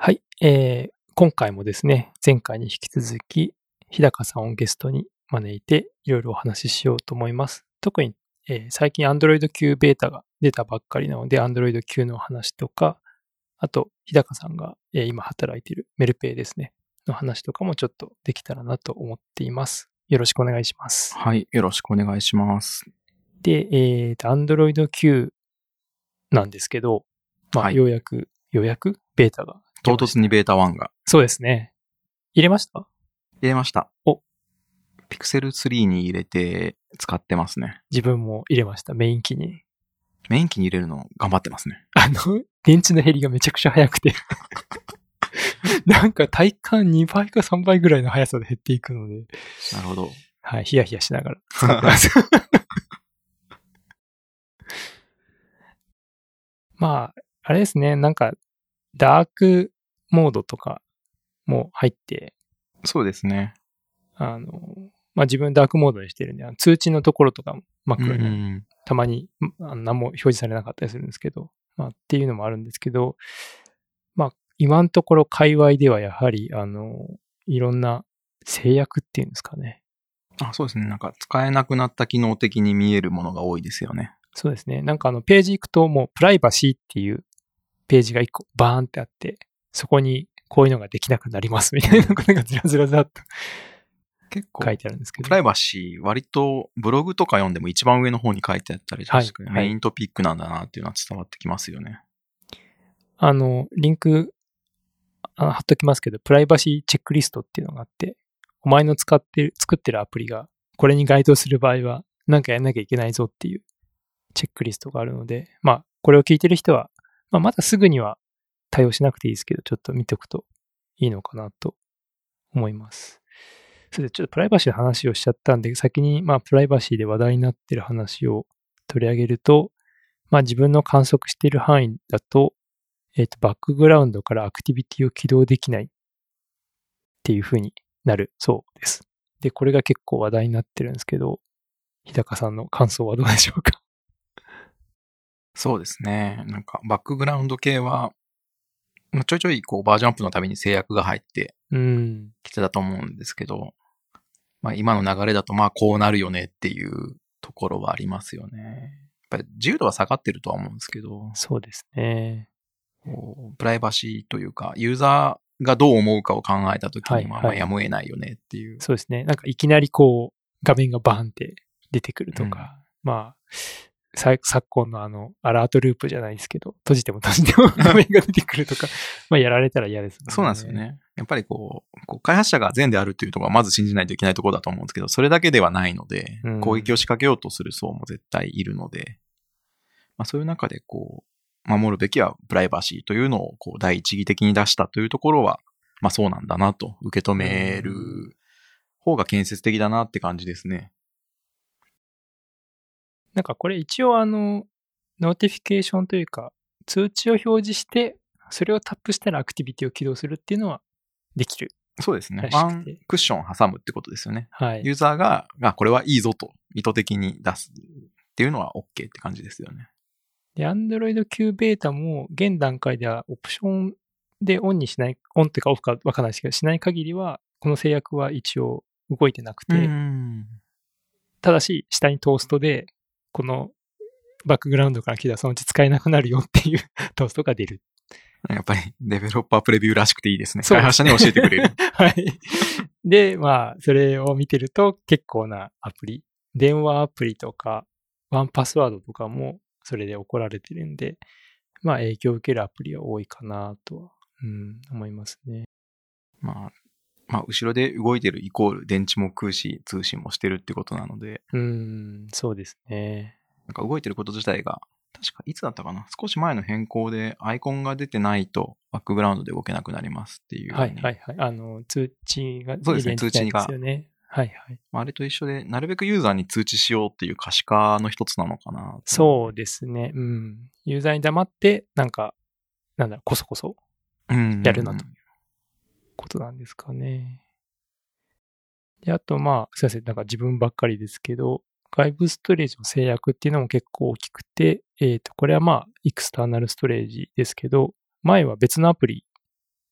はい、今回もですね、前回に引き続き、日高さんをゲストに招いて、いろいろお話ししようと思います。特に、最近 Android Q ベータが出たばっかりなので、Android Q の話とか、あと、日高さんが、今働いているメルペイですね、の話とかもちょっとできたらなと思っています。よろしくお願いします。 はい、よろしくお願いします。 で、Android Q なんですけど、まあ、 はいようやくベータが出唐ました。 突にベータ1がそうですね。入れました？ 入れました。 お、 Pixel 3に入れて使ってますね。 自分も入れました、メイン機に。 メイン機に入れるの頑張ってますね。 電池の減りがめちゃくちゃ早くて。なんか体感2倍か3倍ぐらいの速さで減っていくので。 なるほど。 はい、ヒヤヒヤしながら使ってます。まあ、あれですね、なんか、ダークモードとかも入って、 そうですね。 まあ自分ダークモードにしてるんで、通知のところとかも真っ黒になる。 うん。 たまに何も表示されなかったりするんですけど、まあっていうのもあるんですけど、まあ今のところ界隈ではやはり、いろんな制約っていうんですかね。 あ、そうですね。なんか使えなくなった機能的に見えるものが多いですよね。 そうですね。なんかページ行くともうプライバシーっていうページが一個バーンってあって、そこにこういうのができなくなりますみたいなことがずらずらずらっと結構書いてあるんですけど。 プライバシー割とブログとか読んでも一番上の方に書いてあったりはい確かにメイントピックなんだなっていうのは伝わってきますよね。 リンク貼っときますけど、プライバシーチェックリストっていうのがあって、お前の作ってるアプリがこれに該当する場合は何かやんなきゃいけないぞっていうチェックリストがあるので、まあ、これを聞いてる人は、まあ、まだすぐには対応しなくていいですけど、ちょっと見ておくといいのかなと思います。それでちょっとプライバシーの話をしちゃったんで、先にまあプライバシーで話題になってる話を取り上げると、まあ自分の観測している範囲だと、バックグラウンドからアクティビティを起動できないっていう風になるそうです。で、これが結構話題になってるんですけど、日高さんの感想はどうでしょうか？ そうですね。なんかバックグラウンド系はちょいちょいこうバージョンアップのために制約が入ってきてたと思うんですけど、まあ今の流れだとまあこうなるよねっていうところはありますよね。やっぱり自由度は下がってるとは思うんですけど、 そうですね。 プライバシーというか、ユーザーがどう思うかを考えたときに、まあやむを得ないよねっていう。 そうですね。なんかいきなりこう、画面がバーンって出てくるとか、まあ、昨今のアラートループじゃないですけど、閉じても閉じても画面が出てくるとか、まあやられたら嫌ですもんね。 そうなんですよね。やっぱりこう開発者が善であるというところはまず信じないといけないところだと思うんですけど、それだけではないので、攻撃を仕掛けようとする層も絶対いるので、まあそういう中でこう、守るべきはプライバシーというのをこう第一義的に出したというところは、まあそうなんだなと受け止める方が建設的だなって感じですね。 なんかこれ一応ノーティフィケーションというか、通知を表示して、それをタップしたらアクティビティを起動するっていうのはできる。 そうですね。ワンクッション挟むってことですよね。 はい。 ユーザーが、これはいいぞと意図的に出すっていうのは OK って感じですよね。 で、Android Q ベータも現段階ではオプションでオンにしない、オンっていうかオフかわかんないですけど、しない限りは、この制約は一応動いてなくて、ただし、下にトーストで、このバックグラウンドから来たらそのうち使えなくなるよっていうトーストが出る。 やっぱりデベロッパープレビューらしくていいですね。開発者に教えてくれる。 はい。で、まあ、それを見てると結構なアプリ、電話アプリとか、ワンパスワードとかもそれで怒られてるんで、まあ影響を受けるアプリは多いかなとは、思いますね。 まあ、後ろで動いてるイコール電池も食うし、通信もしてるってことなので。 そうですね。 なんか動いてること自体が、確かいつだったかな、少し前の変更でアイコンが出てないとバックグラウンドで動けなくなりますっていう。 はいはいはい。通知が、 そうですね、通知が。 ですよね。はいはい。 あれと一緒で、なるべくユーザーに通知しようっていう可視化の一つなのかな。 そうですね。ユーザーに黙って、こそこそやるなということなんですかね。で、あとまあ、すいません、なんか自分ばっかりですけど、外部ストレージの制約っていうのも結構大きくて、これはまあ、エクスターナルストレージですけど、前は別のアプリ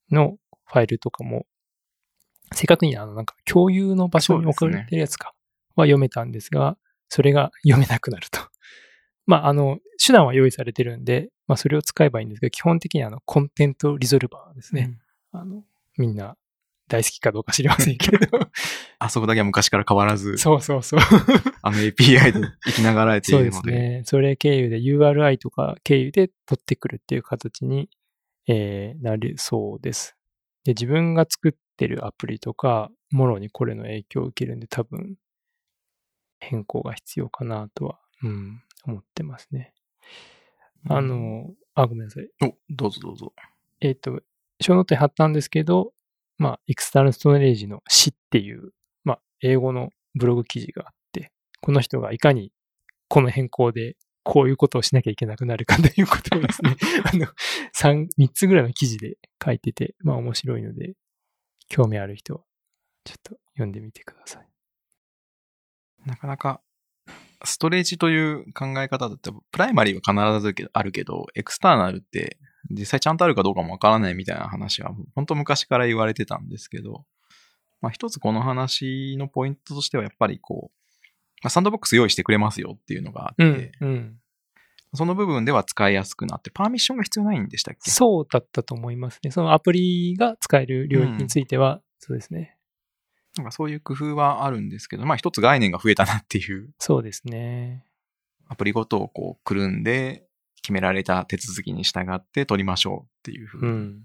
のファイルとかも、正確になんか共有の場所に置かれてるやつかは読めたんですが、それが読めなくなると。まあ、手段は用意されてるんで、まあ、それを使えばいいんですが、基本的にコンテントリゾルバーですね。みんな大好きかどうか知りませんけど。 あそこだけは昔から変わらず。 そうそうそう。 API で生きながらえているので。 そうですね。それ経由で URI とか経由で取ってくるっていう形に、なるそうです。で、自分が作ってるアプリとか、もろにこれの影響を受けるんで、多分、変更が必要かなとは、思ってますね。ごめんなさい。 どうぞどうぞ。 ショーノートに貼ったんですけど、まあ、エクスターナルストレージの詩っていう、まあ、英語のブログ記事があって、この人がいかにこの変更でこういうことをしなきゃいけなくなるかということをですね、3つぐらいの記事で書いてて、まあ面白いので、興味ある人はちょっと読んでみてください。 なかなか、ストレージという考え方だと、プライマリーは必ずあるけど、エクスターナルって実際ちゃんとあるかどうかもわからないみたいな話は、本当昔から言われてたんですけど、まあ一つこの話のポイントとしてはやっぱりサンドボックス用意してくれますよっていうのがあって、その部分では使いやすくなって、パーミッションが必要ないんでしたっけ？ そうだったと思いますね。そのアプリが使える領域については、そうですね。 なんかそういう工夫はあるんですけど、まあ一つ概念が増えたなっていう。 そうですね。 アプリごとをくるんで、決められた手続きに従って取りましょうっていう風に。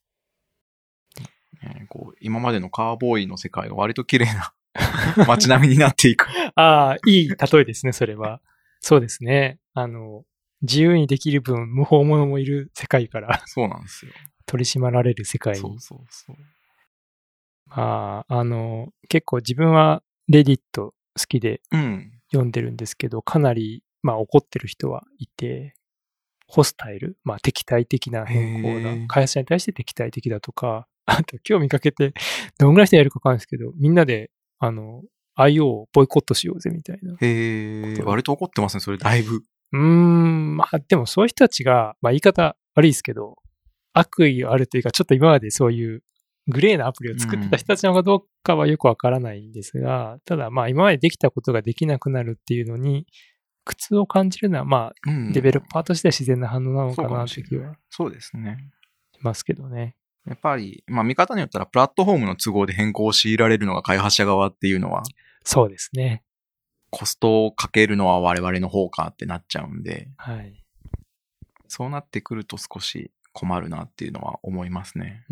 今までのカーボーイの世界が割と綺麗な街並みになっていく。 ああ、いい例えですね、それは。そうですね。自由にできる分、無法者もいる世界から。 そうなんですよ。 取り締まられる世界に。 そうそうそう。 まあ、結構自分はレディット好きで読んでるんですけど、かなり、まあ怒ってる人はいて、ホスタイル、まあ敵対的な変更だ。開発者に対して敵対的だとか、あと今日見かけて、どんぐらい人やるかわかんないですけど、みんなで、IO をボイコットしようぜみたいな。 割と怒ってますね、それだいぶ。 まあでもそういう人たちが、まあ言い方悪いですけど、悪意あるというか、ちょっと今までそういうグレーなアプリを作ってた人たちなのかどうかはよくわからないんですが、ただまあ今までできたことができなくなるっていうのに、苦痛を感じるのはまあ、デベロッパーとしては自然な反応なのかなという気は。 そうですね。 しますけどね。 やっぱり、まあ見方によったらプラットフォームの都合で変更を強いられるのが開発者側っていうのは、 そうですね。 コストをかけるのは我々の方かってなっちゃうんで、 はい。 そうなってくると少し困るなっていうのは思いますね。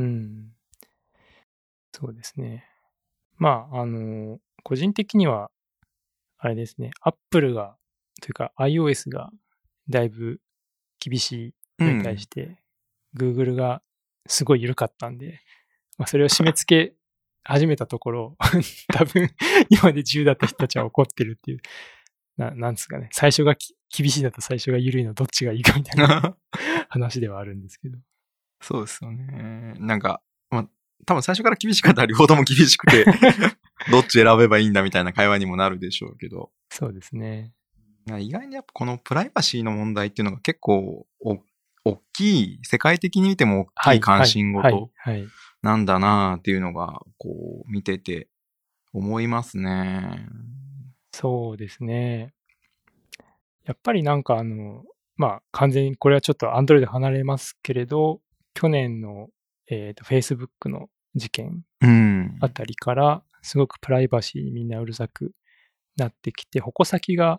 そうですね。まあ、個人的には、あれですね、Apple が、というか iOS がだいぶ厳しいのに対して、Google がすごい緩かったんで、まあ、それを締め付け始めたところ、多分今まで10だった人たちは怒ってるっていう、なんですかね、最初が厳しいのと最初が緩いのどっちがいいかみたいな話ではあるんですけど。 そうですよね。なんか、まあ、多分最初から厳しかったら両方とも厳しくて、どっち選べばいいんだみたいな会話にもなるでしょうけど。 そうですね。 意外にやっぱこのプライバシーの問題っていうのが結構大きい、世界的に見ても大きい関心事なんだなっていうのがこう見てて思いますね。 そうですね。やっぱりなんかまあ完全にこれはちょっと Android で離れますけれど、去年のFacebook の事件あたりからすごくプライバシーにみんなうるさくなってきて、矛先が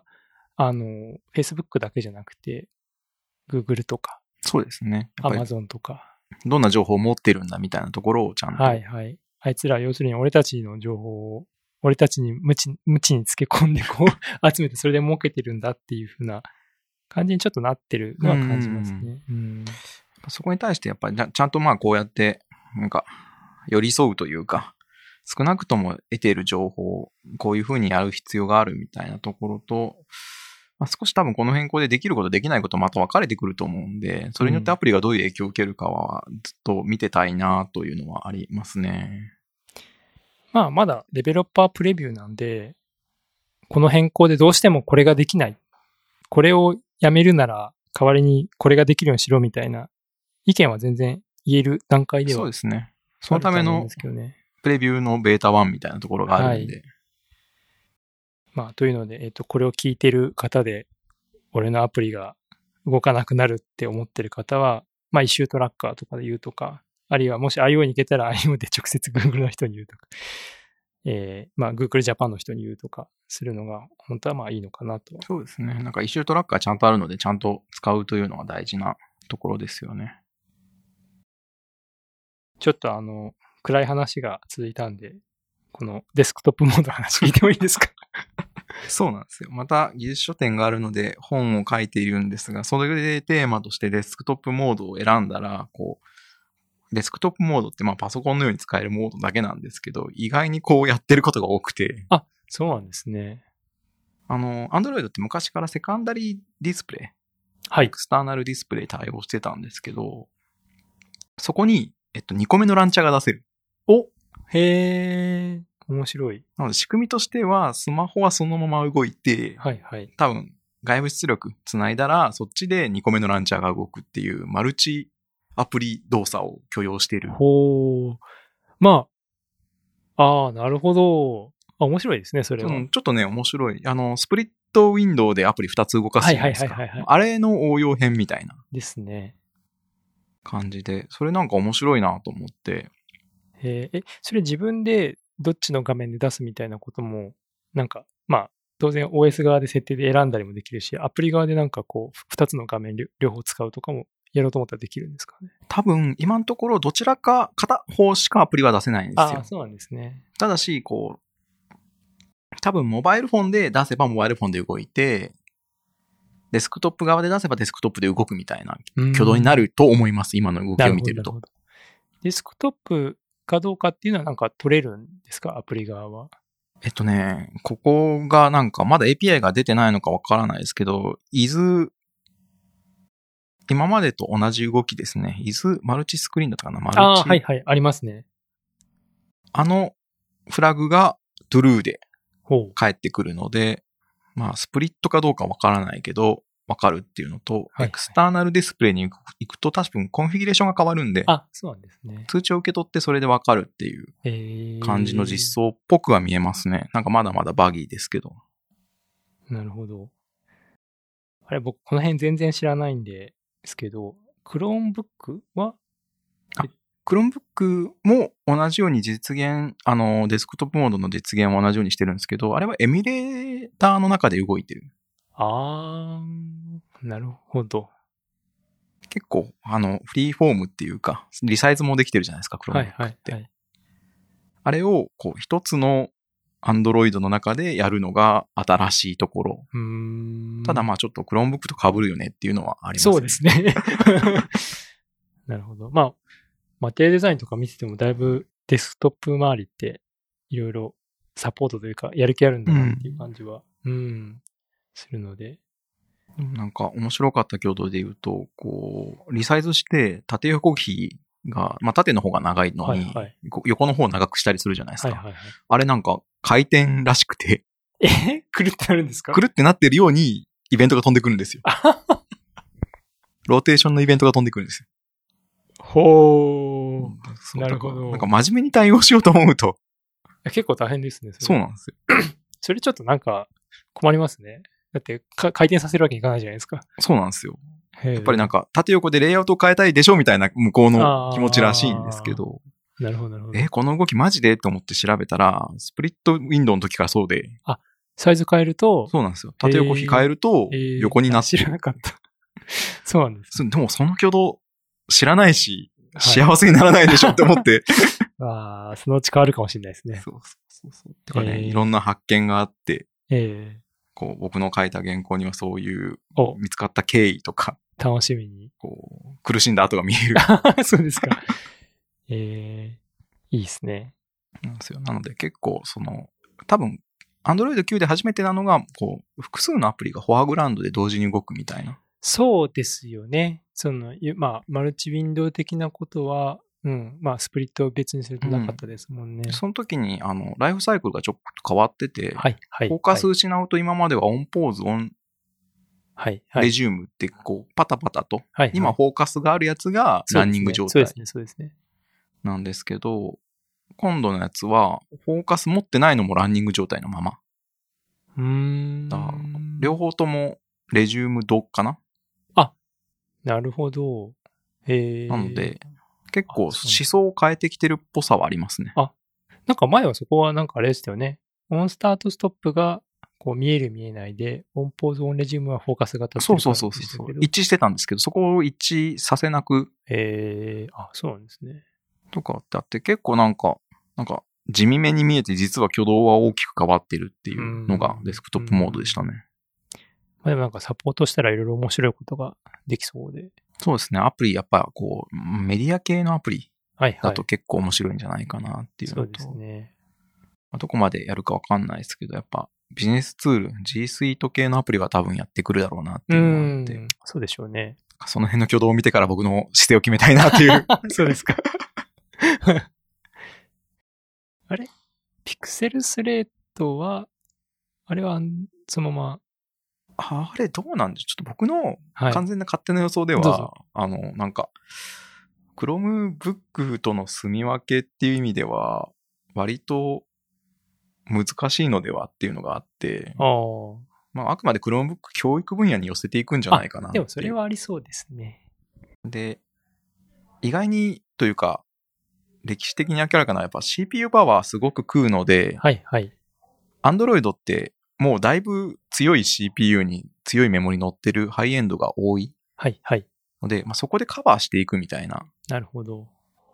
Facebook だけじゃなくて Google とか、 そうですね。 Amazon とか、 どんな情報を持ってるんだみたいなところをちゃんと。 はいはい。あいつら要するに俺たちの情報を俺たちに無知につけ込んでこう集めてそれで儲けてるんだっていう風な感じにちょっとなってるのは感じますね。 そこに対してやっぱりちゃんとまあこうやってなんか寄り添うというか、少なくとも得ている情報をこういう風にやる必要があるみたいなところと、まあ、少し多分この変更でできることできないことまた分かれてくると思うんで、それによってアプリがどういう影響を受けるかはずっと見てたいなというのはありますね。 まあまだデベロッパープレビューなんで、この変更でどうしてもこれができない。これをやめるなら代わりにこれができるようにしろみたいな意見は全然言える段階ではそのためのプレビューのベータ1みたいなところがあるんで。 まあ、というので、これを聞いてる方で、俺のアプリが動かなくなるって思ってる方は、まあ、イシュートラッカーとかで言うとか、あるいはもし IO に行けたら IO で直接 Google の人に言うとか、まあ、Google Japan の人に言うとかするのが、本当はまあいいのかなと。 そうですね。なんかイシュートラッカーちゃんとあるので、ちゃんと使うというのが大事なところですよね。 ちょっと暗い話が続いたんで、このデスクトップモードの話聞いてもいいですか？ そうなんですよ。また技術書店があるので本を書いているんですが、それでテーマとしてデスクトップモードを選んだら、デスクトップモードってまあパソコンのように使えるモードだけなんですけど、意外にやってることが多くて。 あ、そうなんですね。 Android って昔からセカンダリーディスプレイ、 はい。 エクスターナルディスプレイ対応してたんですけど、そこに、2個目のランチャーが出せる。 お、へー、面白い。 なので仕組みとしては、スマホはそのまま動いて、 はいはい。 多分、外部出力繋いだら、そっちで2個目のランチャーが動くっていう、マルチアプリ動作を許容している。 ほー。まあ、なるほど。面白いですね、それは。 ちょっとね、面白い。スプリットウィンドウでアプリ2つ動かすじゃないですか。あれの応用編みたいな。 ですね。 感じで、それなんか面白いなと思って。 それ自分でどっちの画面で出すみたいなことも、なんか、まあ、当然 OS 側で設定で選んだりもできるし、アプリ側でなんか2つの画面両方使うとかもやろうと思ったらできるんですかね。 多分、今のところどちらか片方しかアプリは出せないんですよ。 そうなんですね。 ただし、多分モバイルフォンで出せばモバイルフォンで動いて、デスクトップ側で出せばデスクトップで動くみたいな挙動になると思います。今の動きを見てると。 デスクトップかどうかっていうのはなんか取れるんですか？アプリ側は。 ここがなんかまだ API が出てないのかわからないですけど、今までと同じ動きですね。マルチスクリーンだったかな？ はいはい、ありますね。 フラグが true で返ってくるので、まあ、スプリットかどうかわからないけど、わかるっていうのと、エクスターナルディスプレイに行くと多分コンフィギュレーションが変わるんで、 そうなんですね。 通知を受け取ってそれでわかるっていう感じの実装っぽくは見えますね。なんかまだまだバギーですけど。 なるほど。あれ、僕この辺全然知らないんですけど、Chromebook は Chromebook も同じように実現、デスクトップモードの実現は同じようにしてるんですけど、あれはエミュレーターの中で動いてる。 なるほど。 結構、フリーフォームっていうか、リサイズもできてるじゃないですか、Chromebook って。はいはいはい、あれを、一つの Android の中でやるのが新しいところ。ただまあちょっと Chromebook と被るよねっていうのはありますね。 そうですね。なるほど。まあ、マテリアデザインとか見ててもだいぶデスクトップ周りっていろいろサポートというかやる気あるんだなっていう感じは、するので。 なんか面白かった挙動で言うと、リサイズして縦横比が、まあ縦の方が長いのに、横の方を長くしたりするじゃないですか。あれなんか回転らしくて。 くるってなるんですか？ くるってなってるようにイベントが飛んでくるんですよ。ローテーションのイベントが飛んでくるんですよ。 ほー。なるほど。 なんか真面目に対応しようと思うと。 結構大変ですね。 そうなんですよ。 それちょっとなんか困りますね。だって回転させるわけにいかないじゃないですか。 そうなんですよ。やっぱりなんか縦横でレイアウトを変えたいでしょみたいな向こうの気持ちらしいんですけど。 なるほどなるほど。 この動きマジでと思って調べたら、スプリットウィンドウの時からそうで。 サイズ変えると。 そうなんですよ。縦横比変えると横になってる。 知らなかった。そうなんです。 でもその挙動知らないし、幸せにならないでしょって思って。 そのうち変わるかもしれないですね。 そう。てかね、いろんな発見があって、僕の書いた原稿にはそういう見つかった経緯とか。 楽しみに。 苦しんだ跡が見える。 そうですか。いいですね。 なんですよ。なので結構多分、Android 9で初めてなのが、複数のアプリがフォアグラウンドで同時に動くみたいな。 そうですよね。まあ、マルチウィンドウ的なことは、まあ、スプリットを別にするとなかったですもんね。 その時に、ライフサイクルがちょっと変わってて、 フォーカス失うと今まではオンポーズ、オン、レジュームってパタパタと、今フォーカスがあるやつがランニング状態。 そうですね。 なんですけど、今度のやつは、フォーカス持ってないのもランニング状態のまま。両方ともレジュームドかな？ なるほど。 なので、結構思想を変えてきてるっぽさはありますね。 なんか前はそこはなんかあれでしたよね。オンスタートストップがこう見える見えないで、オンポーズオンレジュームはフォーカス型っていう感じでしたけど。 一致してたんですけど、そこを一致させなく。 そうなんですね。 とかってあって、結構なんか地味めに見えて実は挙動は大きく変わってるっていうのがデスクトップモードでしたね。 でもなんかサポートしたらいろいろ面白いことができそうで。 そうですね。アプリやっぱこう、メディア系のアプリだと結構面白いんじゃないかなっていうのと。 そうですね。 どこまでやるかわかんないですけど、やっぱビジネスツール、G Suite 系のアプリは多分やってくるだろうなっていうのがあって。 そうでしょうね。 その辺の挙動を見てから僕の姿勢を決めたいなっていう。 そうですか。あれピクセルスレートは、あれはそのまま。 あれどうなんでしょう？ちょっと僕の完全な勝手な予想では、なんか、Chromebook との住み分けっていう意味では、割と難しいのではっていうのがあって、あくまで Chromebook 教育分野に寄せていくんじゃないかなっていう。 でもそれはありそうですね。 で、意外にというか、歴史的に明らかなやっぱ CPU パワーすごく食うので、Android ってもうだいぶ強い CPU に強いメモリ乗ってるハイエンドが多い。ので、そこでカバーしていくみたいな。 なるほど。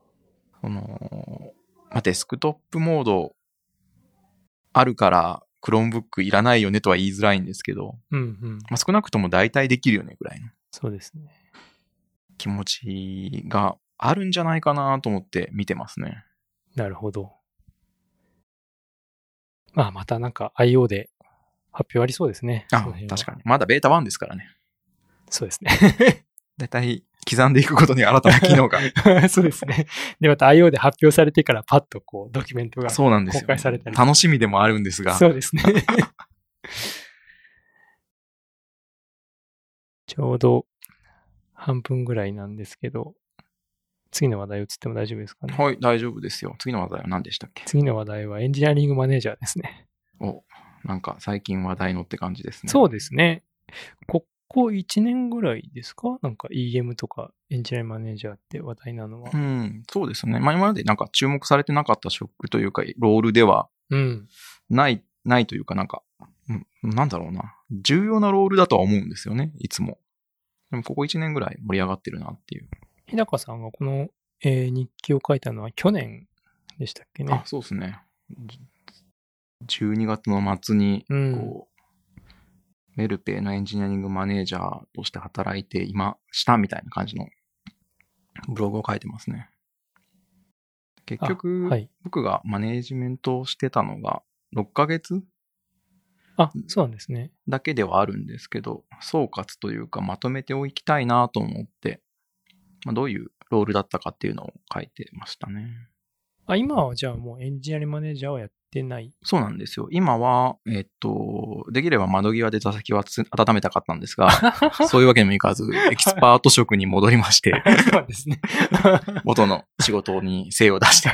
デスクトップモードあるから Chromebook いらないよねとは言いづらいんですけど、少なくとも代替できるよねぐらいの。 そうですね。 気持ちがあるんじゃないかなと思って見てますね。 なるほど。またなんか IO で発表ありそうですね。 確かに。まだベータ1ですからね。 そうですね。 だいたい刻んでいくことに新たな機能が。 そうですね。で、また IO で発表されてからパッとこうドキュメントが公開されたり。 楽しみでもあるんですが。 そうですね。ちょうど半分ぐらいなんですけど、次の話題移っても大丈夫ですかね。 はい、大丈夫ですよ。次の話題は何でしたっけ？ 次の話題はエンジニアリングマネージャーですね。 なんか最近話題のって感じですね。 そうですね。ここ1年ぐらいですか？なんか EM とかエンジニアマネージャーって話題なのは。 そうですね。今までなんか注目されてなかった職というか、ロールではないというかなんか、なんだろうな。重要なロールだとは思うんですよね、いつも。でもここ1年ぐらい盛り上がってるなっていう。 日高さんがこの、日記を書いたのは去年でしたっけね。 そうですね。12月の末にこう、メルペイのエンジニアリングマネージャーとして働いて今したみたいな感じのブログを書いてますね。結局、僕がマネージメントをしてたのが6ヶ月そうなんですね。 だけではあるんですけど、総括というかまとめておきたいなと思って、どういうロールだったかっていうのを書いてましたね。 今はじゃあもうエンジニアリングマネージャーはやってない？ そうなんですよ。今は、できれば窓際で座席は温めたかったんですが、そういうわけにもいかず、エキスパート職に戻りまして、 そうですね。 元の仕事に精を出して。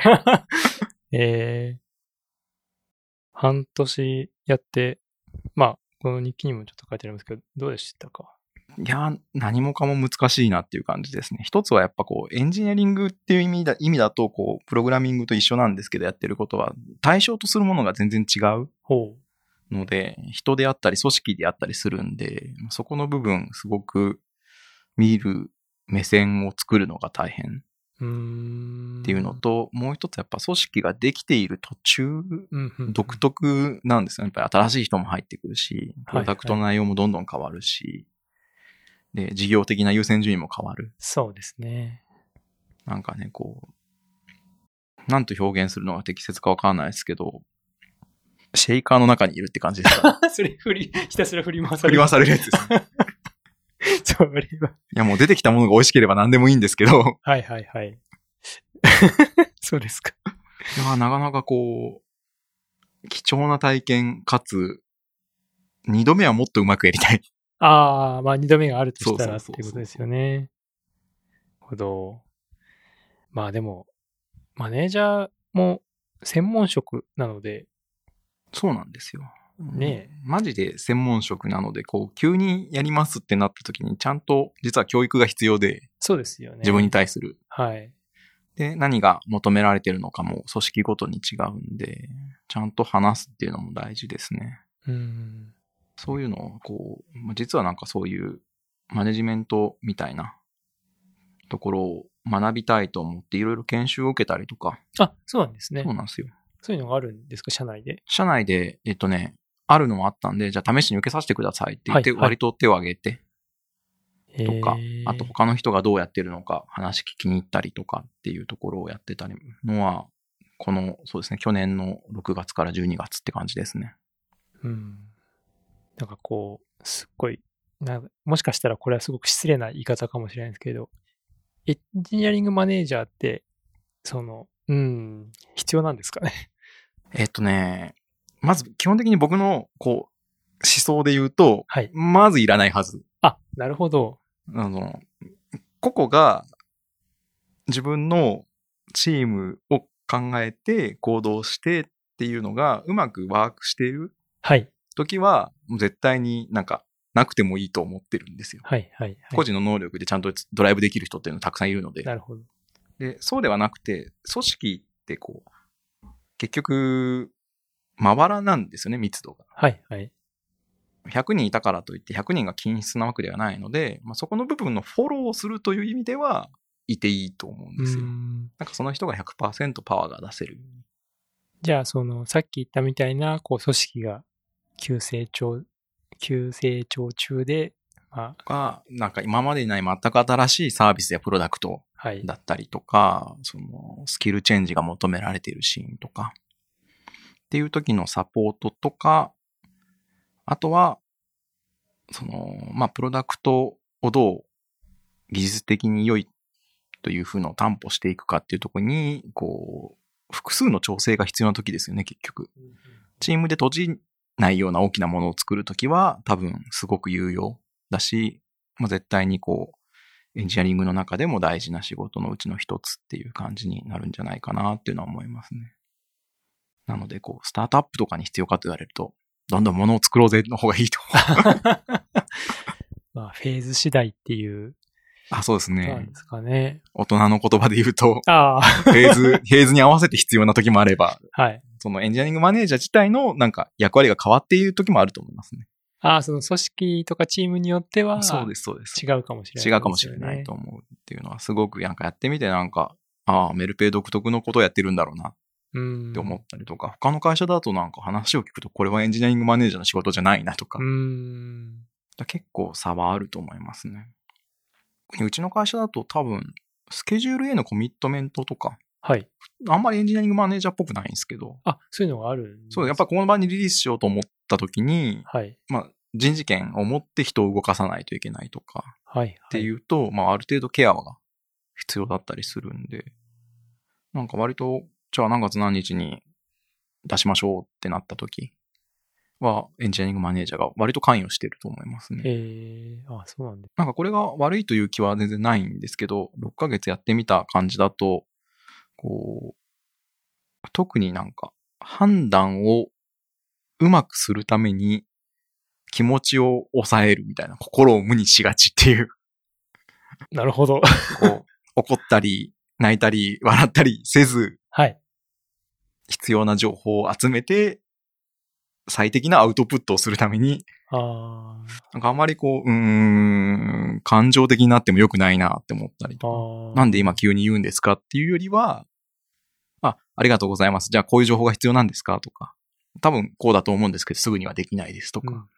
半年やって、この日記にもちょっと書いてありますけど、どうでしたか？ いや、何もかも難しいなっていう感じですね。一つはやっぱエンジニアリングっていう意味だと、プログラミングと一緒なんですけど、やってることは、対象とするものが全然違うので、人であったり、組織であったりするんで、そこの部分、すごく見る目線を作るのが大変っていうのと、もう一つやっぱ組織ができている途中、独特なんですよね。やっぱり新しい人も入ってくるし、プロダクトの内容もどんどん変わるし、で、事業的な優先順位も変わる。 そうですね。 なんかね、なんと表現するのが適切かわからないですけど、シェイカーの中にいるって感じですか。 それひたすら振り回される。振り回されるやつですね。 それは。いや、もう出てきたものが美味しければ何でもいいんですけど。 はい。そうですか。 いや、なかなか貴重な体験かつ、二度目はもっとうまくやりたい。 二度目があるとしたらっていうことですよね。なるほど。でも、 マネージャーも専門職なので。 そうなんですよ。 ねえ。 マジで専門職なので、こう、急にやりますってなった時に、ちゃんと実は教育が必要で。 そうですよね。 自分に対する。 はい。 で、何が求められてるのかも組織ごとに違うんで、ちゃんと話すっていうのも大事ですね。そういうのを、こう、実はなんかそういうマネジメントみたいなところを学びたいと思っていろいろ研修を受けたりとか。 あ、そうなんですね。 そうなんですよ。 そういうのがあるんですか、社内で。 社内で、あるのもあったんで、じゃあ試しに受けさせてくださいって言って、割と手を挙げて、とか、あと他の人がどうやってるのか話聞きに行ったりとかっていうところをやってたのは、そうですね、去年の6月から12月って感じですね。 なんかこう、すっごい、もしかしたらこれはすごく失礼な言い方かもしれないですけど、エンジニアリングマネージャーって、必要なんですかね。 まず基本的に僕の、思想で言うと、 はい、 まずいらないはず。 あ、なるほど。 個々が自分のチームを考えて行動してっていうのがうまくワークしている時は、絶対になくてもいいと思ってるんですよ。個人の能力でちゃんとドライブできる人っていうのたくさんいるので。 なるほど。 で、そうではなくて、組織って結局、まばらなんですよね、密度が。100人いたからといって100人が均質なわけではないので、そこの部分のフォローをするという意味ではいていいと思うんですよ。その人が 100% パワーが出せる。 じゃあさっき言ったみたいな組織が急成長中で、 今までにない全く新しいサービスやプロダクトだったりとか、スキルチェンジが求められているシーンとかっていう時のサポートとか、あとはプロダクトをどう技術的に良いという風のを担保していくかっていうところに、複数の調整が必要な時ですよね、結局。チームで閉じないような大きなものを作るときは、多分すごく有用だし、絶対にエンジニアリングの中でも大事な仕事のうちの一つっていう感じになるんじゃないかなっていうのは思いますね。なので、スタートアップとかに必要かと言われると、どんどん物を作ろうぜの方がいいと思う。フェーズ次第っていう。 そうですね。 なんですかね。 大人の言葉で言うと、フェーズに合わせて必要な時もあれば、そのエンジニアリングマネージャー自体の役割が変わっている時もあると思いますね。 その組織とかチームによっては、 そうです、そうです。 違うかもしれない、 違うかもしれないと思うっていうのは、すごくやってみてメルペイ独特のことをやってるんだろうなって思ったりとか、他の会社だと話を聞くと、これはエンジニアリングマネージャーの仕事じゃないなとか、結構差はあると思いますね。うちの会社だと多分、スケジュールへのコミットメントとか、あんまりエンジニアリングマネージャーっぽくないんですけど。 そういうのがあるんですか？ そう、やっぱこの場にリリースしようと思った時に、人事権を持って人を動かさないといけないとか、っていうと、ある程度ケアが必要だったりするんで、割と、じゃあ何月何日に出しましょうってなった時は、エンジニアリングマネージャーが割と関与してると思いますね。 そうなんです。 これが悪いという気は全然ないんですけど、6ヶ月やってみた感じだと、特に判断をうまくするために気持ちを抑えるみたいな、心を無にしがちっていう。 なるほど。 怒ったり、泣いたり、笑ったりせず、必要な情報を集めて、最適なアウトプットをするために、あんまり感情的になっても良くないなって思ったりとか、なんで今急に言うんですかっていうよりは、ありがとうございます。じゃあこういう情報が必要なんですかとか、多分こうだと思うんですけど、すぐにはできないですとか。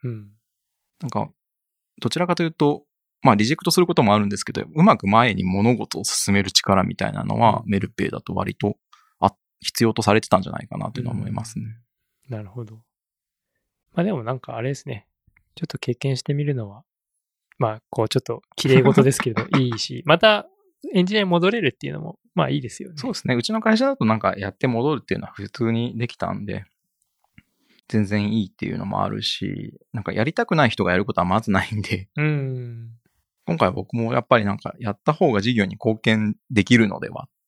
どちらかというと、リジェクトすることもあるんですけど、うまく前に物事を進める力みたいなのは、メルペイだと割と必要とされてたんじゃないかなというのは思いますね。 なるほど。でもあれですね。ちょっと経験してみるのは、ちょっと綺麗事ですけどいいし、またエンジニアに戻れるっていうのも、いいですよね。 そうですね。うちの会社だとやって戻るっていうのは普通にできたんで、全然いいっていうのもあるし、やりたくない人がやることはまずないんで、今回僕もやっぱりやった方が事業に貢献できるのではっ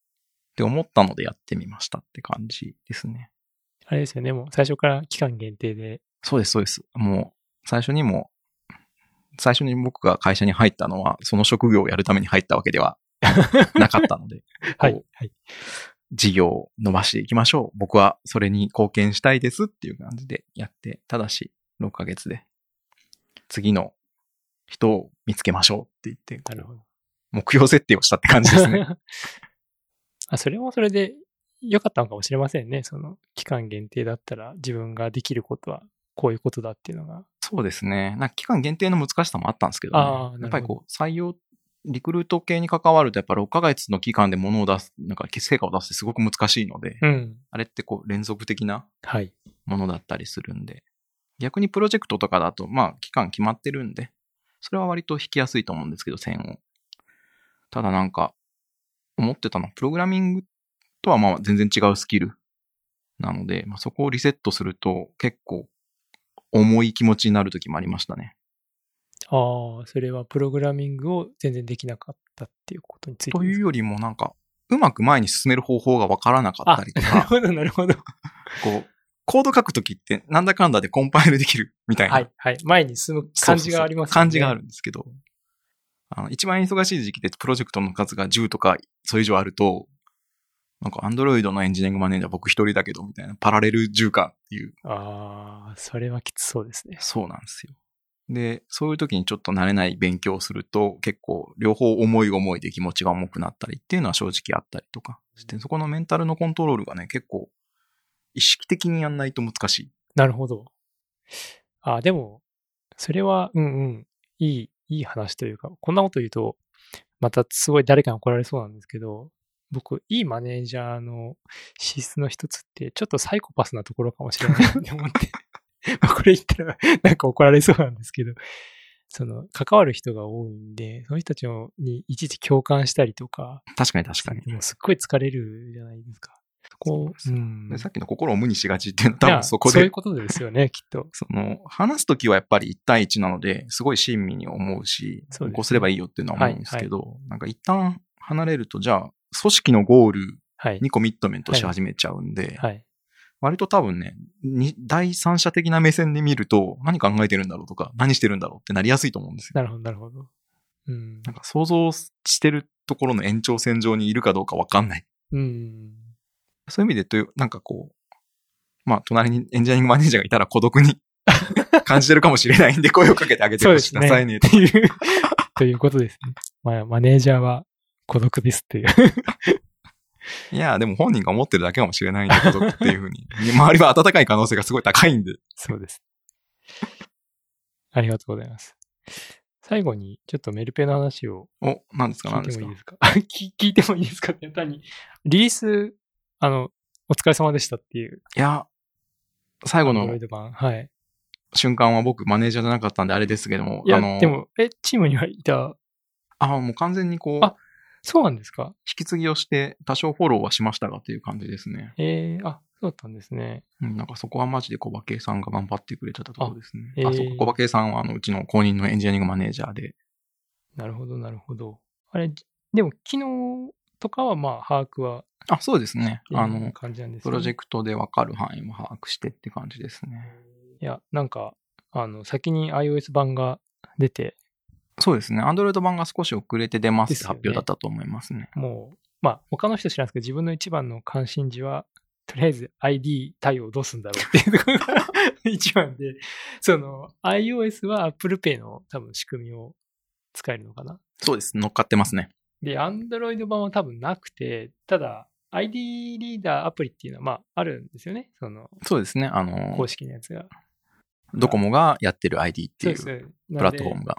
って思ったのでやってみましたって感じですね。 あれですよね、もう最初から期間限定で。 そうです、そうです。もう、最初に僕が会社に入ったのは、その職業をやるために入ったわけではなかったので、 はい、はい。 事業を伸ばしていきましょう。僕はそれに貢献したいですっていう感じでやって、ただし6ヶ月で次の人を見つけましょうって言って、 なるほど。 目標設定をしたって感じですね。 それもそれで良かったのかもしれませんね。その期間限定だったら自分ができることはこういうことだっていうのが。 そうですね。期間限定の難しさもあったんですけどね。やっぱり採用、リクルート系に関わるとやっぱ6ヶ月の期間で物を出す、成果を出すってすごく難しいので、あれって連続的なものだったりするんで、逆にプロジェクトとかだと、期間決まってるんで、それは割と引きやすいと思うんですけど、線を。ただ思ってたのは、プログラミングとは全然違うスキルなので、そこをリセットすると結構重い気持ちになる時もありましたね。 ああ、それはプログラミングを全然できなかったっていうことについてというよりもうまく前に進める方法がわからなかったりとか。 なるほど、なるほど。 コード書くときってなんだかんだでコンパイルできるみたいな。 はい、はい。前に進む感じがありますね。 感じがあるんですけど、一番忙しい時期でプロジェクトの数が10とかそれ以上あると、Android のエンジニアリングマネージャー僕一人だけどみたいなパラレル10かっていう。 ああ、それはきつそうですね。 そうなんですよ。で、そういう時にちょっと慣れない勉強をすると結構両方重いで気持ちが重くなったりっていうのは正直あったりとかして、そこのメンタルのコントロールがね、結構意識的にやんないと難しい。 なるほど。でも、それは、いい話というか、こんなこと言うと、またすごい誰かに怒られそうなんですけど、僕、いいマネージャーの資質の一つって、ちょっとサイコパスなところかもしれないって思って、これ言ったら怒られそうなんですけど、関わる人が多いんで、その人たちにいちいち共感したりとか。 確かに。 もうすっごい疲れるじゃないですか。 でさっきの心を無にしがちっていうのは多分そこで。 そういうことですよね、きっと。 話すときはやっぱり1対1なので、すごい親身に思うし、こうすればいいよっていうのは思うんですけど、一旦離れると、じゃあ、組織のゴールにコミットメントし始めちゃうんで、割と多分ね、第三者的な目線で見ると、何考えてるんだろうとか、何してるんだろうってなりやすいと思うんですよ。 なるほど。 想像してるところの延長線上にいるかどうかわかんない。そういう意味で言うと、隣にエンジニアリングマネージャーがいたら孤独に感じてるかもしれないんで、声をかけてあげてほしいなさいね。 っていう、ということですね。マネージャーは孤独ですっていう。 いや、でも本人が思ってるだけかもしれないんで、孤独っていうふうに。周りは温かい可能性がすごい高いんで。 そうです。ありがとうございます。最後に、ちょっとメルペの話を。 何ですか聞いてもいいですか聞いてもいいですかって単に。リリース、お疲れ様でしたっていう。 いや、最後の瞬間は僕マネージャーじゃなかったんであれですけども。 いや、でも、チームにはいた。 もう完全にそうなんですか？ 引き継ぎをして多少フォローはしましたがっていう感じですね。 そうだったんですね。 そこはマジで小馬圭さんが頑張ってくれてたところですね。そうか、小馬圭さんはうちの公認のエンジニアリングマネージャーで。 なるほど。あれ、でも機能とかは把握は。 そうですね。 感じなんですね。 プロジェクトで分かる範囲も把握してって感じですね。 いや、先に iOS 版が出て。 そうですね。Android 版が少し遅れて出ますって発表だったと思いますね。 もう、他の人知らないですけど、自分の一番の関心事は、とりあえず ID 対応どうすんだろうっていうところが一番で、iOS は Apple Pay の多分仕組みを使えるのかな？ そうです。乗っかってますね。 で、Android 版は多分なくて、ただ、ID リーダーアプリっていうのは、あるんですよね。 そうですね。 公式のやつが。 ドコモがやってる ID っていうプラットフォームが。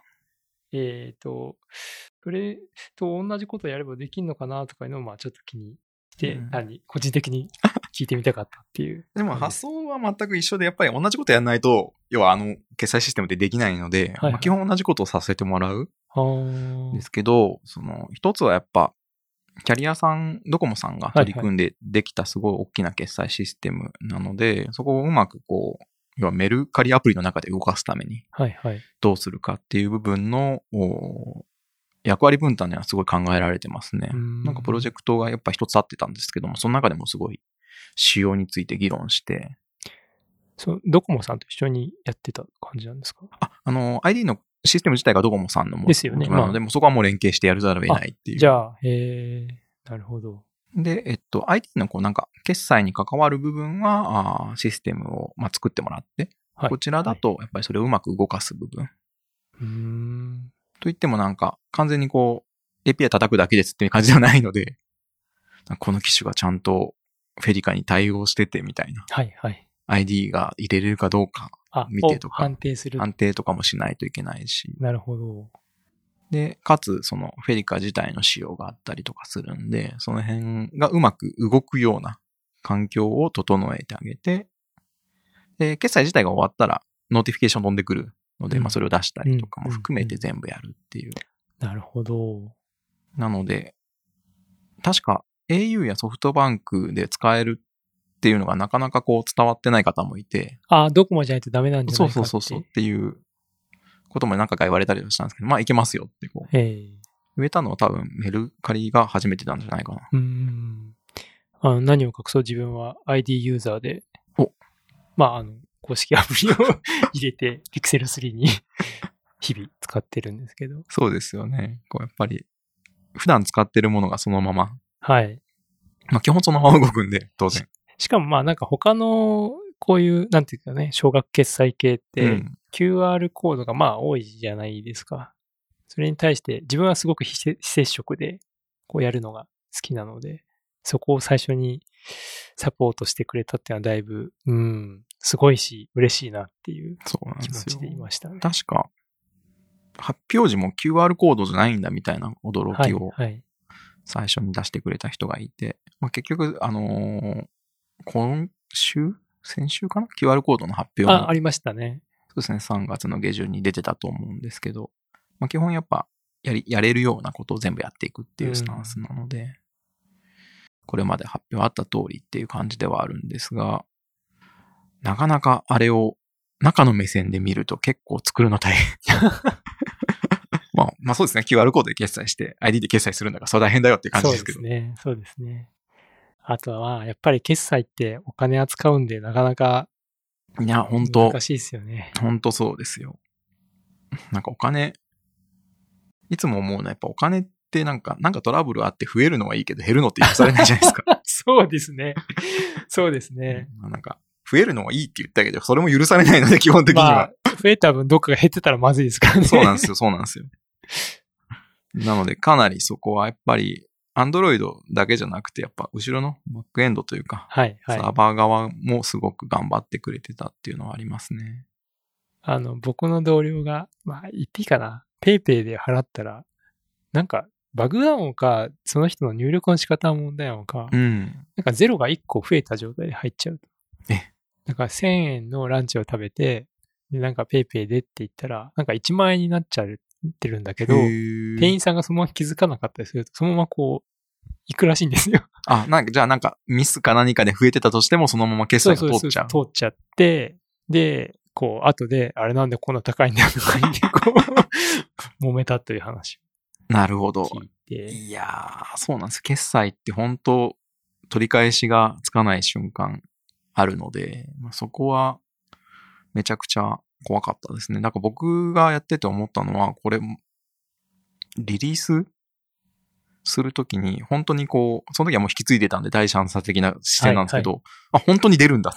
それと同じことをやればできるのかなとかいうのを、ちょっと気にして、個人的に聞いてみたかったっていう。 でも発想は全く一緒で、やっぱり同じことやらないと、要は決済システムでできないので、基本同じことをさせてもらう。ですけど、一つはやっぱ、キャリアさん、ドコモさんが取り組んでできたすごい大きな決済システムなので、そこをうまく要はメルカリアプリの中で動かすために、どうするかっていう部分の、 役割分担にはすごい考えられてますね。なんかプロジェクトがやっぱ一つあってたんですけども、その中でもすごい仕様について議論して、 そう、ドコモさんと一緒にやってた感じなんですか？ ID のシステム自体がドコモさんのものですよね。 なので、もうそこはもう連携してやるざるを得ないっていう。 じゃあ、なるほど。 で、ID のこうなんか、決済に関わる部分は、システムを作ってもらって、はい、こちらだと、やっぱりそれをうまく動かす部分。といってもなんか、完全にこう、API 叩くだけですっていう感じではないので、この機種がちゃんとフェリカに対応しててみたいな。 はいはい。 ID が入れれるかどうか見てとか。 判定する。 判定とかもしないといけないし。 なるほど。 で、かつ、そのフェリカ自体の仕様があったりとかするんで、その辺がうまく動くような環境を整えてあげて、で、決済自体が終わったら、ノーティフィケーション飛んでくるので、それを出したりとかも含めて全部やるっていう。 なるほど。 なので、確か au やソフトバンクで使えるっていうのがなかなかこう伝わってない方もいて。 ドコモじゃないとダメなんじゃないかって。 そうっていうことも何回か言われたりはしたんですけど、いけますよってこう。言えたのは多分メルカリが初めてなんじゃないかな。何を隠そう自分は ID ユーザーで、公式アプリを入れて Pixel 3に日々使ってるんですけど。 そうですよね。こうやっぱり普段使ってるものがそのまま。 はい。 基本そのまま動くんで、当然。 しかもなんか他のこういう、なんていうかね、少額決済系って、QR コードが多いじゃないですか。それに対して自分はすごく非接触でこうやるのが好きなので、そこを最初にサポートしてくれたっていうのはだいぶ、すごいし、嬉しいなっていう気持ちでいましたね。 確か、発表時も QR コードじゃないんだみたいな驚きを最初に出してくれた人がいて、結局、先週かな ?QR コードの発表もありましたね。 そうですね、3月の下旬に出てたと思うんですけど、基本やっぱやれるようなことを全部やっていくっていうスタンスなので、これまで発表あった通りっていう感じではあるんですが、なかなかあれを中の目線で見ると結構作るの大変。そうですね、QR コードで決済して ID で決済するんだからそれ大変だよっていう感じですけど。 そうですね。あとはやっぱり決済ってお金扱うんでなかなか本当難しいですよね。 本当そうですよ。なんかお金、いつも思うのはやっぱお金ってなんかトラブルあって増えるのはいいけど減るのって許されないじゃないですか。 そうですね。そうですね。 なんか増えるのはいいって言ったけど、それも許されないので基本的には。 増えた分どっかが減ってたらまずいですからね。 そうなんですよ。なのでかなりそこはやっぱりAndroid だけじゃなくてやっぱ後ろのバックエンドというか、サーバー側もすごく頑張ってくれてたっていうのはありますね。 僕の同僚が、言っていいかな。PayPay で払ったら、なんかバグなのか、その人の入力の仕方の問題なのか、なんかゼロが1個増えた状態で入っちゃうと。なんか1000円のランチを食べて、でなんか PayPay でって言ったら、なんか1万円になっちゃってるんだけど、店員さんがそのまま気づかなかったりすると、そのままこう、行くらしいんですよ。 じゃあなんかミスか何かで増えてたとしてもそのまま決済が通っちゃう。 通っちゃって、で、こう、後で、あれなんでこんな高いんだよとか言って、こう、揉めたという話。 なるほど。いやー、そうなんです。決済って本当取り返しがつかない瞬間あるので、そこはめちゃくちゃ怖かったですね。なんか僕がやってて思ったのは、これ、リリースするときに、本当にこう、その時はもう引き継いでたんで、第三者的な視点なんですけど、本当に出るんだって。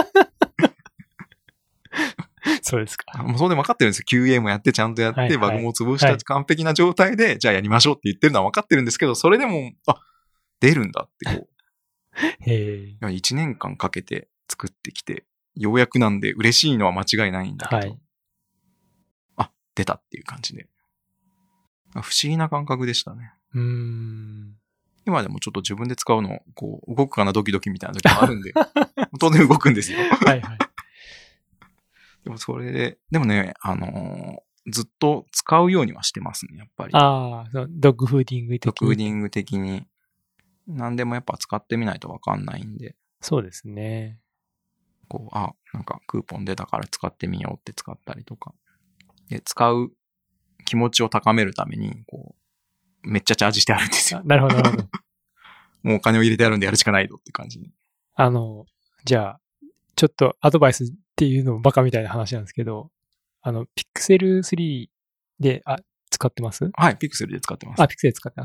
そうですか。 もうそれで分かってるんですよ。QA もやってちゃんとやって、バグも潰した完璧な状態で、じゃあやりましょうって言ってるのは分かってるんですけど、それでも、出るんだってこう。1年間かけて作ってきて、ようやくなんで嬉しいのは間違いないんだけど、出たっていう感じで。不思議な感覚でしたね。今でもちょっと自分で使うの、こう、動くかなドキドキみたいな時もあるんで、当然動くんですよ。でもそれで、でもね、ずっと使うようにはしてますね、やっぱり。 ドッグフーディング的に。 ドッグフーディング的に。何でもやっぱ使ってみないとわかんないんで。 そうですね。 こう、なんかクーポン出たから使ってみようって使ったりとか。で、使う気持ちを高めるために、こう、めっちゃチャージしてあるんですよ。 なるほど、なるほど。 もうお金を入れてあるんでやるしかないぞって感じに。 じゃあ、ちょっとアドバイスっていうのもバカみたいな話なんですけど、Pixel 3で、使ってます？ はい、ピクセルで使ってます。 ピクセル使ってます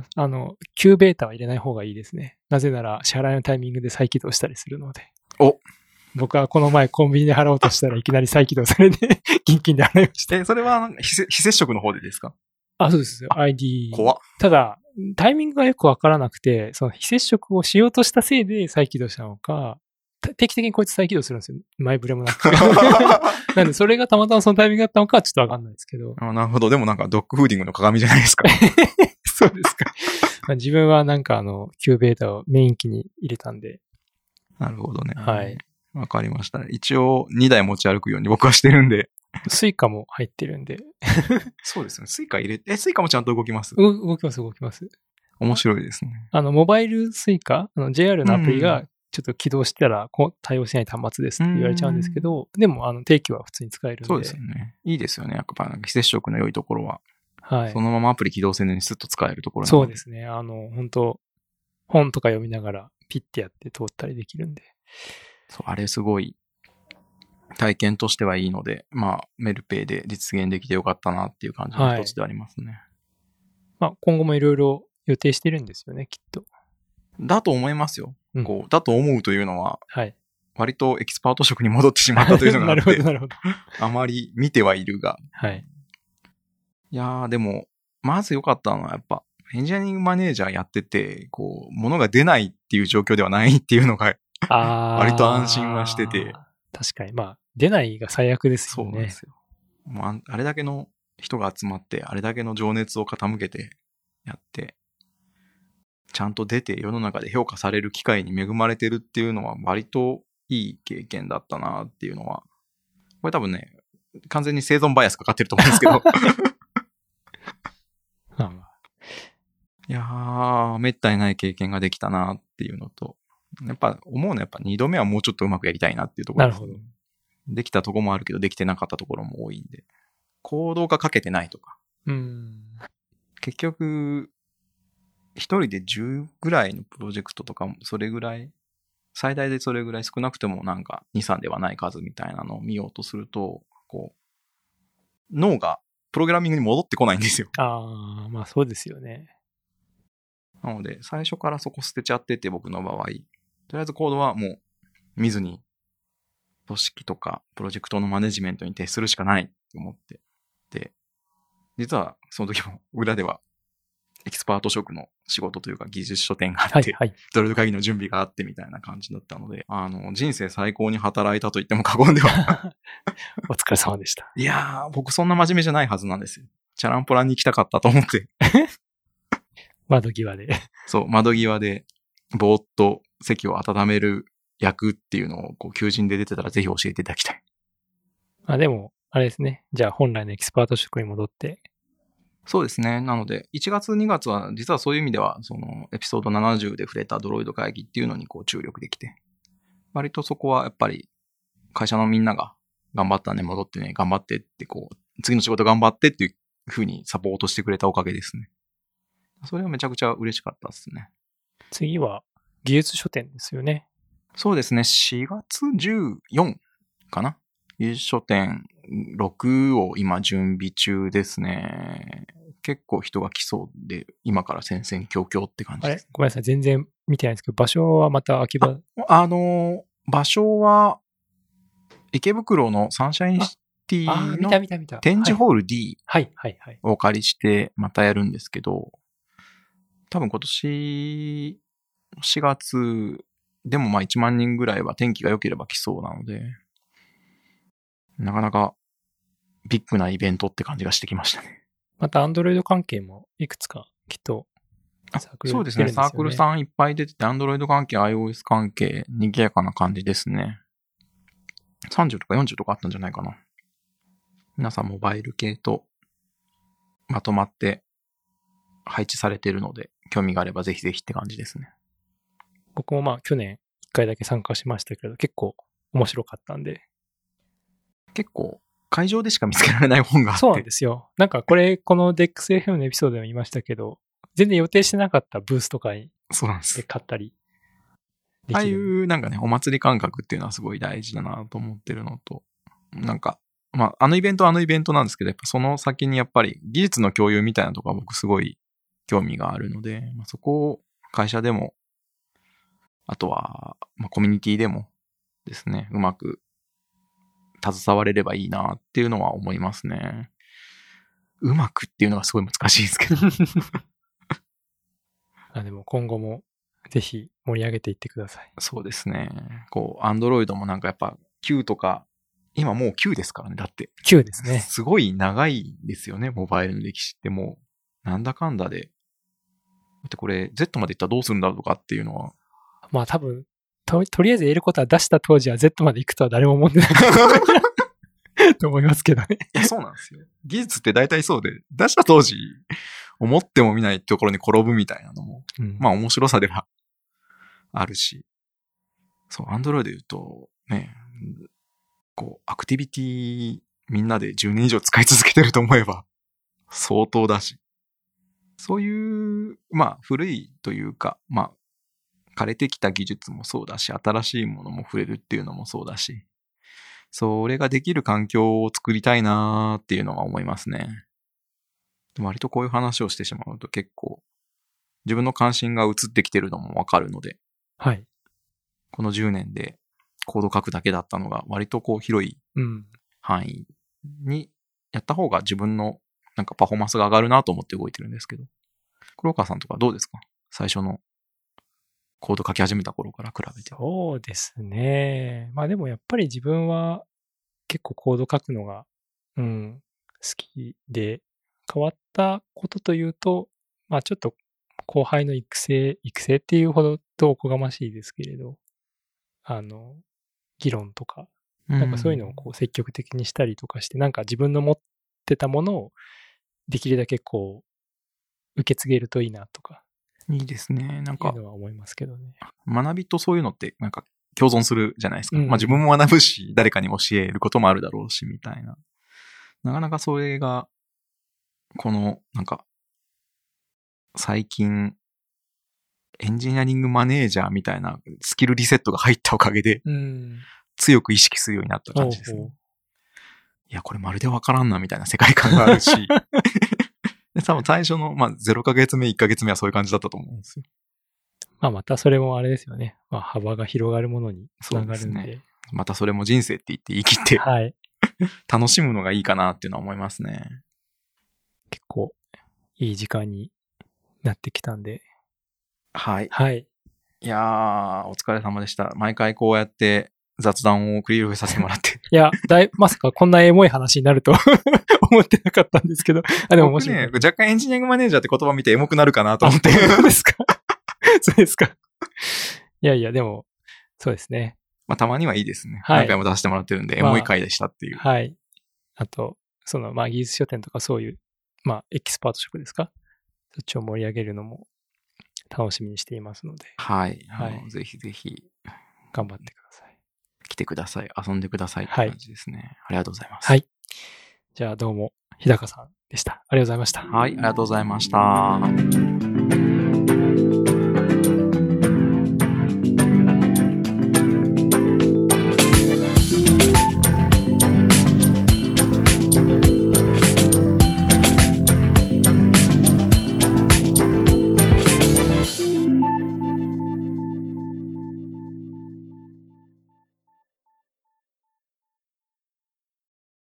。Q ベータは入れない方がいいですね。なぜなら、支払いのタイミングで再起動したりするので。僕はこの前コンビニで払おうとしたらいきなり再起動されて、現金で払いました。 それは非接触の方でですか？ そうですよ。ID。 怖っ。 ただ、タイミングがよくわからなくて、その非接触をしようとしたせいで再起動したのか、定期的にこいつ再起動するんですよ。前触れもなくて。なんで、それがたまたまそのタイミングだったのかはちょっとわかんないですけど。 なるほど。でもなんかドッグフーディングの鏡じゃないですか。 そうですか。自分はなんかQ ベータをメイン機に入れたんで。 なるほどね。 はい。 わかりました。一応2台持ち歩くように僕はしてるんで。 スイカも入ってるんで。 そうですね。スイカ入れて、スイカもちゃんと動きます？ 動きます、動きます。 面白いですね。 モバイルスイカ、JR のアプリがちょっと起動したら対応しない端末ですって言われちゃうんですけど、でも定期は普通に使えるんで。 そうですよね。いいですよね。やっぱ非接触の良いところは。 はい。 そのままアプリ起動せずにスッと使えるところなので。そうですね。本当本とか読みながらピッてやって通ったりできるんで。 そう、あれすごい体験としてはいいので、メルペイで実現できてよかったなっていう感じの一つでありますね。 今後もいろいろ予定してるんですよね、きっと。だと思いますよ。だと思うというのは、 はい。 割とエキスパート職に戻ってしまったというのがあって。 なるほど、なるほど。 あまり見てはいるが。 はい。 いやー、でも、まず良かったのはやっぱ、エンジニアリングマネージャーやってて、物が出ないっていう状況ではないっていうのが、割と安心はしてて。 確かに、出ないが最悪ですよね。 そうなんですよ。あれだけの人が集まって、あれだけの情熱を傾けてやって、ちゃんと出て世の中で評価される機会に恵まれてるっていうのは割といい経験だったなっていうのは、これ多分ね、完全に生存バイアスかかってると思うんですけど。いやー、めったにない経験ができたなっていうのと、やっぱ思うのは2度目はもうちょっとうまくやりたいなっていうところです。なるほど。できたところもあるけど、できてなかったところも多いんで。行動がかけてないとか。結局、一人で10ぐらいのプロジェクトとかも、それぐらい、最大でそれぐらい少なくてもなんか2、3ではない数みたいなのを見ようとすると、脳がプログラミングに戻ってこないんですよ。 そうですよね。 なので、最初からそこ捨てちゃってて、僕の場合。とりあえずコードはもう見ずに、組織とかプロジェクトのマネジメントに徹するしかないと思って。で、実はその時も裏ではエキスパート職の仕事というか技術書店があって、ドル会議の準備があってみたいな感じだったので、人生最高に働いたと言っても過言では。 お疲れ様でした。 いやー、僕そんな真面目じゃないはずなんですよ。チャランポランに行きたかったと思って。 窓際で。 そう、窓際で、ぼーっと席を温める役っていうのを求人で出てたらぜひ教えていただきたい。 でも、あれですね。じゃあ本来のエキスパート職に戻って。 そうですね。なので、1月2月は実はそういう意味では、そのエピソード70で触れたドロイド会議っていうのに注力できて、割とそこはやっぱり会社のみんなが頑張ったね、戻ってね、頑張ってって次の仕事頑張ってっていう風にサポートしてくれたおかげですね。それはめちゃくちゃ嬉しかったですね。 次は技術書店ですよね。 そうですね。4月14かな。技術書店6を今準備中ですね。結構人が来そうで、今から戦々恐々って感じです。 ごめんなさい。全然見てないんですけど、場所はまた秋葉。 場所は池袋のサンシャインシティの展示ホール D をお借りしてまたやるんですけど、多分今年4月でも1万人ぐらいは天気が良ければ来そうなので、なかなかビッグなイベントって感じがしてきましたね。 また Android 関係もいくつかきっとサークルそうですね。サークルさんいっぱい出てて Android 関係、iOS 関係、賑やかな感じですね。30とか40とかあったんじゃないかな。皆さんモバイル系とまとまって配置されているので、興味があればぜひぜひって感じですね。 僕も去年1回だけ参加しましたけど、結構面白かったんで。 結構会場でしか見つけられない本があって。 そうなんですよ。なんかこれ、この DEXFM のエピソードでも言いましたけど、全然予定してなかったブースとかにそうなんです。 で買ったりできる。 ああいうなんかね、お祭り感覚っていうのはすごい大事だなと思ってるのと、なんか、まあ、あのイベントはあのイベントなんですけど、やっぱその先にやっぱり技術の共有みたいなとこは僕すごい興味があるので、まあ、そこを会社でも、あとは、まあ、コミュニティでもですね、うまく携われればいいなっていうのは思いますね。うまくっていうのがすごい難しいですけど。 でも今後もぜひ盛り上げていってください。 そうですね。こう、Android もなんかやっぱ Q とか、今もう Q ですからね、だって。 Q ですね。 すごい長いですよね、モバイルの歴史ってもう、なんだかんだで。だってこれ Z までいったらどうするんだろうとかっていうのは。 まあ多分、とりあえず得ることは出した当時は Z まで行くとは誰も思ってないと思いますけどね。 いや、そうなんですよ。技術って大体そうで、出した当時、思ってもみないところに転ぶみたいなのも、まあ面白さではあるし。そう、Android で言うと、ね、こう、アクティビティみんなで10年以上使い続けてると思えば、相当だし。そういう、まあ、古いというか、まあ、枯れてきた技術もそうだし、新しいものも触れるっていうのもそうだし、それができる環境を作りたいなーっていうのは思いますね。割とこういう話をしてしまうと結構、自分の関心が移ってきてるのもわかるので、 はい。 この10年でコード書くだけだったのが、割とこう広い範囲にやった方が自分のなんかパフォーマンスが上がるなと思って動いてるんですけど。黒川さんとかどうですか？最初のコード書き始めた頃から比べて。 そうですね。まあでもやっぱり自分は結構コード書くのが、好きで、変わったことというと、まあちょっと後輩の育成っていうほどとおこがましいですけれど、議論とか、なんかそういうのをこう積極的にしたりとかして、なんか自分の持ってたものをできるだけこう、受け継げるといいなとか。 いいですね。なんか、 いうのは思いますけどね。 学びとそういうのってなんか共存するじゃないですか。まあ自分も学ぶし、誰かに教えることもあるだろうし、みたいな。なかなかそれが、この、なんか、最近、エンジニアリングマネージャーみたいなスキルリセットが入ったおかげで、強く意識するようになった感じですね。いや、これまるでわからんなみたいな世界観があるし、で多分最初の、まあ、0ヶ月目、1ヶ月目はそういう感じだったと思うんですよ。 まあ、またそれもあれですよね。まあ、幅が広がるものにつながるんで。そうですね。 またそれも人生って言って言い切って、 はい、 楽しむのがいいかなっていうのは思いますね。 結構、いい時間になってきたんで。 はい。 はい。 いやー、お疲れ様でした。毎回こうやって雑談を繰り広げさせてもらって。 いや、まさかこんなエモい話になると思ってなかったんですけど。でも面白い。 僕ね、若干エンジニアリングマネージャーって言葉見てエモくなるかなと思って。 そうですか。そうですか。いやいや、でも、そうですね。 まあ、たまにはいいですね。 はい。 何回も出してもらってるんで、エモい回でしたっていう。 はい。あと、まあ、技術書店とかそういう、まあ、エキスパート職ですか？そっちを盛り上げるのも楽しみにしていますので。 はい。ぜひぜひ。 頑張ってください。 来てください。遊んでくださいって感じですね。はい、ありがとうございます。 はい。じゃあどうも、日高さんでした。ありがとうございました。 はい、ありがとうございました。